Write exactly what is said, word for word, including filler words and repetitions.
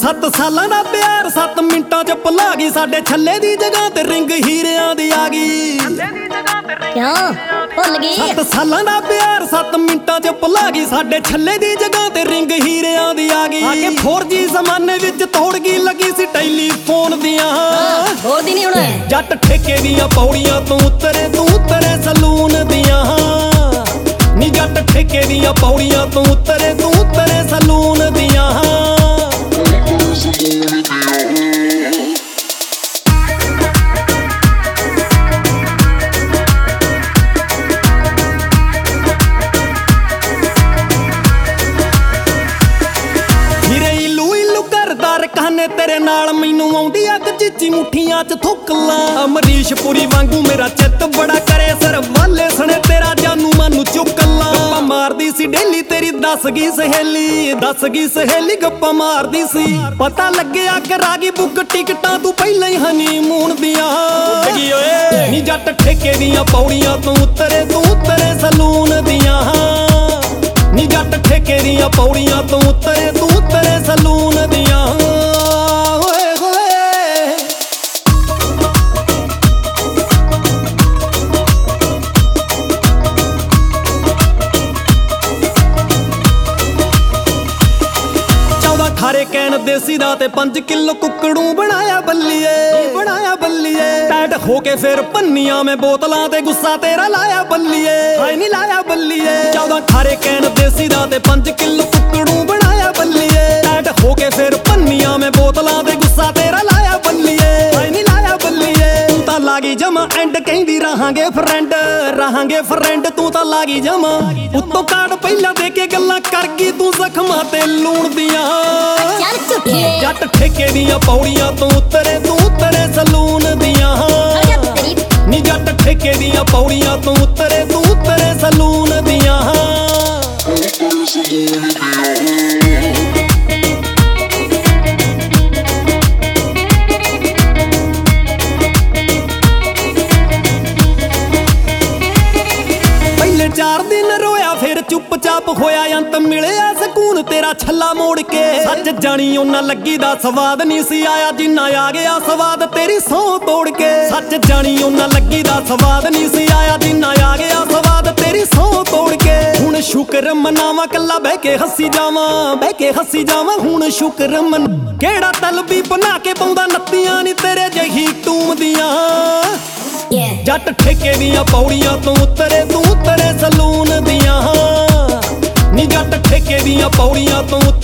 सत्त सालां दा प्यार सत्त मिंटां च भुला गई। साडे छल्ले दी जगह ते रिंग हीरियां दी आ गई। क्यों भुल गई? सत्त सालां दा प्यार सत्त मिंटां च भुला गई। साडे छल्ले दी जगह ते रिंग हीरियां दी आ गई। आके फोर जी जमाने विच तोड़ गई लगी सी टैलीफोन दियां। होर दी नहीं होना जट ठेके दियां पौड़ियां तू उतरे तू उतरे सलून दियां। नी जट ठेके दियां पौड़ियां तू उतरे तू उतरे सलून दियां। कहने तेरे नाल मैनू आउंदी अग चीची मुठियां च थुक ला। अमरीश पुरी वांगू मेरा चित बड़ा करे सर वाले सने तेरा जानू मानू चुक ला। गप्पा मारदी सी डेली तेरी दस गई सहेली दस गई सहेली गप्पा मारदी सी। पता लग्या करा गई बुक टिकटां तू पहले ही हनीमून दियां। नी जट ठेके दियां पौड़ियां तू उतरे तू उतरे सलून दियां। नी जट ठेके दियां पौड़ियां तू उतरे तू उतरे सलून दियां। खारे कैन देसी दा ते पंज किलो कुकड़ू बनाया बल्लीए बनाया बल्लीए। टैट होके फिर पन्नियां में बोतलां ते गुस्सा तेरा लाया बल्लीए हाय नी लाया बल्लीए। चौदह खारे कैन देसी दा ते पंज किलो कुकड़ू बनाया बल्लीए। टैट होके फिर पन्नियां में बोतलां ते गुस्सा तेरा लाया बल्लीए हाय नी लाया बल्लीए। तू तां लागी जमा एंड कहंदी रहांगे फ्रेंड रहांगे फ्रेंड तू तां लागी जमा। उत्तों कार्ड पहला दे के गल्लां कर गई तू जख्मां ते लूण दियां। जट ठेके दियां पौड़ियां तू उतरे तू उतरे सलून दियां। नी जट ठेके दियां पौड़ियां तू उतरे तू उतरे सलून दियां। पहले चार दिन रोया फिर चुपचाप होया अंत मिलिया सकून तेरा छल्ला मोड़ के। सच जानी ओना लगी दा स्वाद नहीं सी आया जिन्ना आ गया स्वाद तेरी सौ तोड़ के। सच जानी ओना लगी दा स्वाद नहीं सी आया जिन्ना आ गया स्वाद तेरी सौ तोड़ के। हुण शुक्र मनावा कल्ला बह के हसी जावा बह के हसी जावा हुण शुक्र मन। केड़ा तलबी बना के पाउंदा नत्तियां नी तेरे जही टूम दियां। जट ठेके दियां पौड़ियां तू उतरे तू उतरे सलून दियां। नी जट ठेके दियां पौड़ियां तू